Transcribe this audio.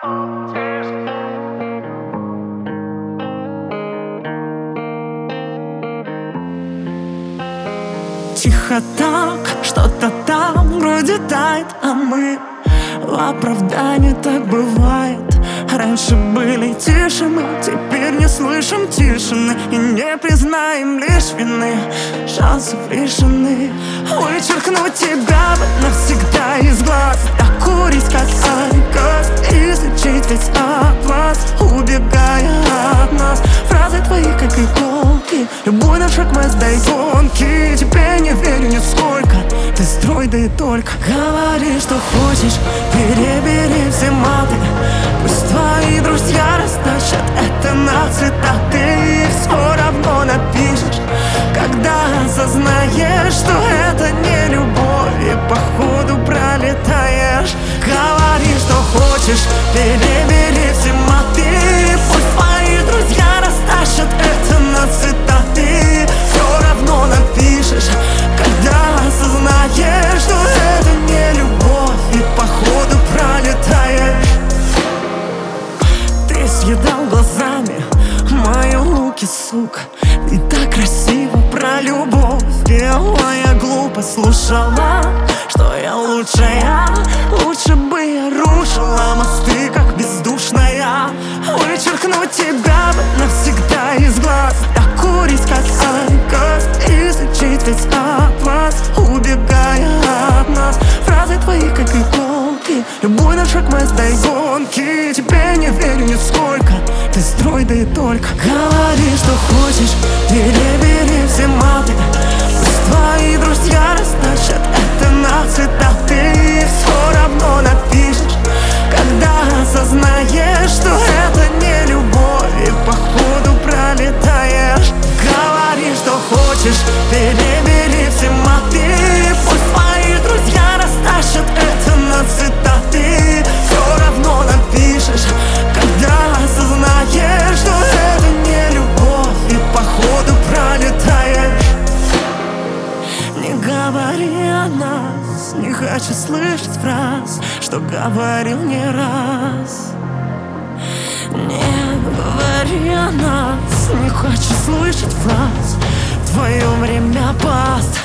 Тихо так, что-то там вроде тает, а мы в оправдании. Так бывает. Раньше были тише мы, теперь не слышим тишины и не признаем лишь вины. Шансов лишены. Вычеркнуть тебя бы навсегда из глаз, докурить как айкос, излечить весь отвас, убегая от нас. Фразы твои как иголки, любой наш шаг мы сдай гонки. Тебе не верю нисколько, ты строй да и только. Говори, что хочешь, перебери все маты. Пусть твои друзья растащат это на цвета, ты их все равно напишешь, когда осознаешь, что это не любовь и походу пролетаешь. Говори, что хочешь, перебери все маты. Пусть твои друзья растащат это на цвета, ты все равно напишешь, когда осознаешь, что это не любовь и походу пролетаешь. Ты съедал глазами мои луки, сука. И так красиво про любовь пела, я глупо слушала, что я лучшая. Лучше бы я рушила мосты, как бездушная. Вычеркнуть тебя бы навсегда из глаз, докурить как айкос, излечить весь отвас, убегая от нас. Фразы твои как иголки, любой наш шаг мы сдай гонки. Тебе не верю нисколько, ты строй да и только. Говори, что хочешь, перебери все маты. Пусть твои друзья растащат это на цвета, ты все равно напишешь, когда осознаешь, что это не любовь и походу пролетаешь. Говори, что хочешь, перебери все маты. Пусть твои друзья растащат это на цвета, ты все равно напишешь, когда осознаешь, что это не любовь и походу пролетаешь. Не говори о нас, не хочу слышать фраз, что говорил не раз. Не говори о нас, не хочу слышать фраз, твое время паст.